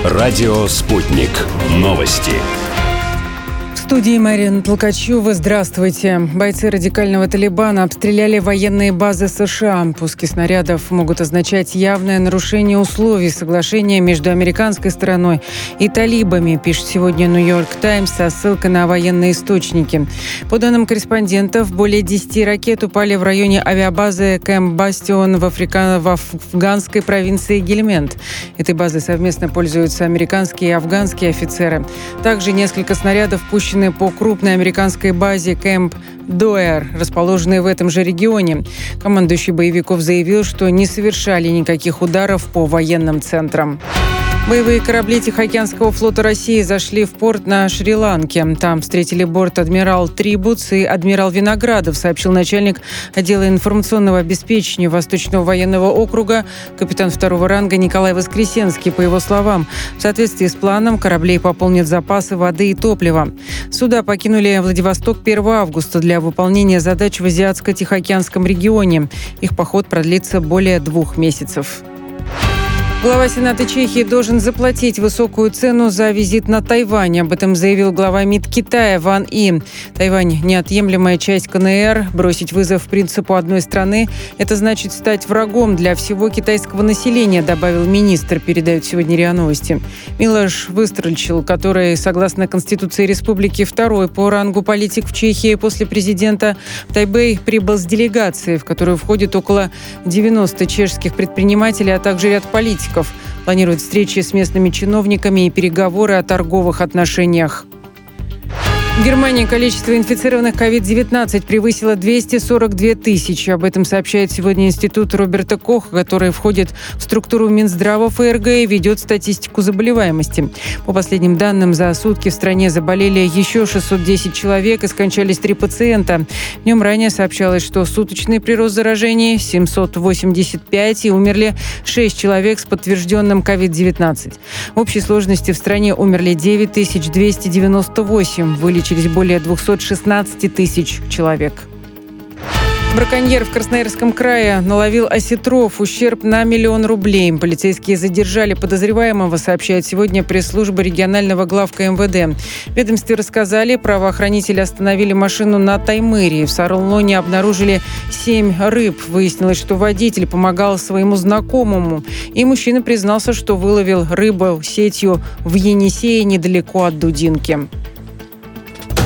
Радио «Спутник». Новости. В студии Марина Толкачева. Здравствуйте. Бойцы радикального Талибана обстреляли военные базы США. Пуски снарядов могут означать явное нарушение условий соглашения между американской стороной и талибами, пишет сегодня «Нью-Йорк Таймс» со ссылкой на военные источники. По данным корреспондентов, более 10 ракет упали в районе авиабазы Кэмп Бастион в афганской провинции Гельманд. Этой базой совместно пользуются американские и афганские офицеры. Также несколько снарядов пущены по крупной американской базе Кэмп Доэр, расположенной в этом же регионе. Командующий боевиков заявил, что не совершали никаких ударов по военным центрам. Боевые корабли Тихоокеанского флота России зашли в порт на Шри-Ланке. Там встретили борт адмирал Трибутс и адмирал Виноградов, сообщил начальник отдела информационного обеспечения Восточного военного округа, капитан второго ранга Николай Воскресенский. По его словам, в соответствии с планом кораблей пополнят запасы воды и топлива. Суда покинули Владивосток 1 августа для выполнения задач в Азиатско-Тихоокеанском регионе. Их поход продлится более 2 месяцев. Глава Сената Чехии должен заплатить высокую цену за визит на Тайвань. Об этом заявил глава МИД Китая Ван И. Тайвань – неотъемлемая часть КНР. Бросить вызов принципу одной страны – это значит стать врагом для всего китайского населения, добавил министр, передают сегодня РИА Новости. Милош Выстрчил, который, согласно Конституции Республики, второй по рангу политик в Чехии после президента, в Тайбэй прибыл с делегацией, в которую входит около 90 чешских предпринимателей, а также ряд политиков. Планируют встречи с местными чиновниками и переговоры о торговых отношениях. В Германии количество инфицированных COVID-19 превысило 242 тысячи. Об этом сообщает сегодня Институт Роберта Коха, который входит в структуру Минздрава ФРГ и ведет статистику заболеваемости. По последним данным, за сутки в стране заболели еще 610 человек и скончались 3 пациента. Днем ранее сообщалось, что суточный прирост заражений 785 и умерли 6 человек с подтвержденным COVID-19. В общей сложности в стране умерли 9298, вылечились более 216 тысяч человек. Браконьер в Красноярском крае наловил осетров. Ущерб на 1 миллион рублей. Полицейские задержали подозреваемого, сообщает сегодня пресс-служба регионального главка МВД. В ведомстве рассказали, правоохранители остановили машину на Таймыре. В Сарылоне обнаружили 7 рыб. Выяснилось, что водитель помогал своему знакомому. И мужчина признался, что выловил рыбу сетью в Енисее недалеко от Дудинки.